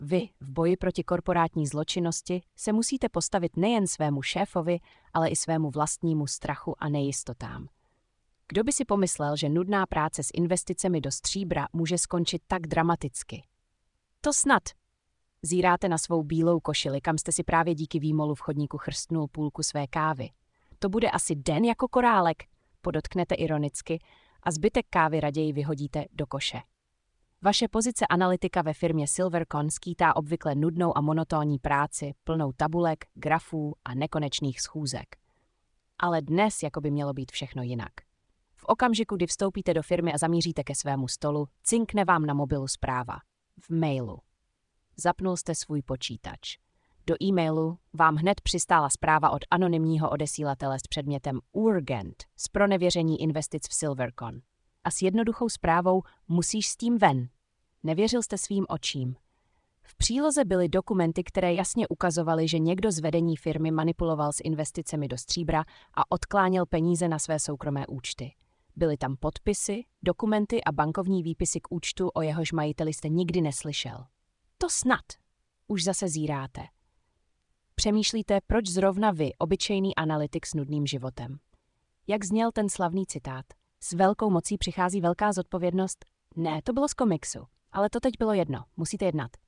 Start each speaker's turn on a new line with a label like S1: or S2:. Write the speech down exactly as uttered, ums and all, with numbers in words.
S1: Vy v boji proti korporátní zločinnosti se musíte postavit nejen svému šéfovi, ale i svému vlastnímu strachu a nejistotám. Kdo by si pomyslel, že nudná práce s investicemi do stříbra může skončit tak dramaticky? To snad. Zíráte na svou bílou košili, kam jste si právě díky výmolu v chodníku chrstnul půlku své kávy. To bude asi den jako korálek, podotknete ironicky, a zbytek kávy raději vyhodíte do koše. Vaše pozice analytika ve firmě Silvercon skýtá obvykle nudnou a monotónní práci, plnou tabulek, grafů a nekonečných schůzek. Ale dnes jako by mělo být všechno jinak. V okamžiku, kdy vstoupíte do firmy a zamíříte ke svému stolu, cinkne vám na mobilu zpráva. V mailu. Zapnul jste svůj počítač. Do e-mailu vám hned přistála zpráva od anonymního odesílatele s předmětem Urgent z pronevěření investic v Silvercon. A s jednoduchou zprávou musíš s tím ven. Nevěřil jste svým očím. V příloze byly dokumenty, které jasně ukazovaly, že někdo z vedení firmy manipuloval s investicemi do stříbra a odkláněl peníze na své soukromé účty. Byly tam podpisy, dokumenty a bankovní výpisy k účtu, o jehož majiteli jste nikdy neslyšel. To snad. Už zase zíráte. Přemýšlíte, proč zrovna vy, obyčejný analytik s nudným životem. Jak zněl ten slavný citát? S velkou mocí přichází velká zodpovědnost? Ne, to bylo z komiksu. Ale to teď bylo jedno. Musíte jednat.